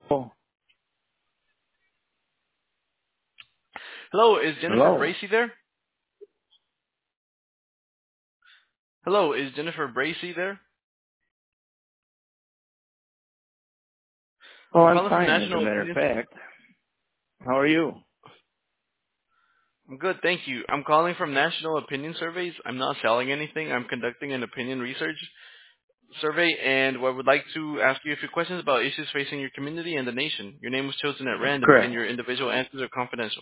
Oh, Hello, is Jennifer hello. Bracy there? Hello, is Jennifer Bracy there? Oh, I'm I'm calling from fine, as a National matter of Opinion. fact. How are you? I'm good, thank you. I'm calling from National Opinion Surveys. I'm not selling anything. I'm conducting an opinion research survey, and I would like to ask you a few questions about issues facing your community and the nation. Your name was chosen at random, and Correct. your individual answers are confidential.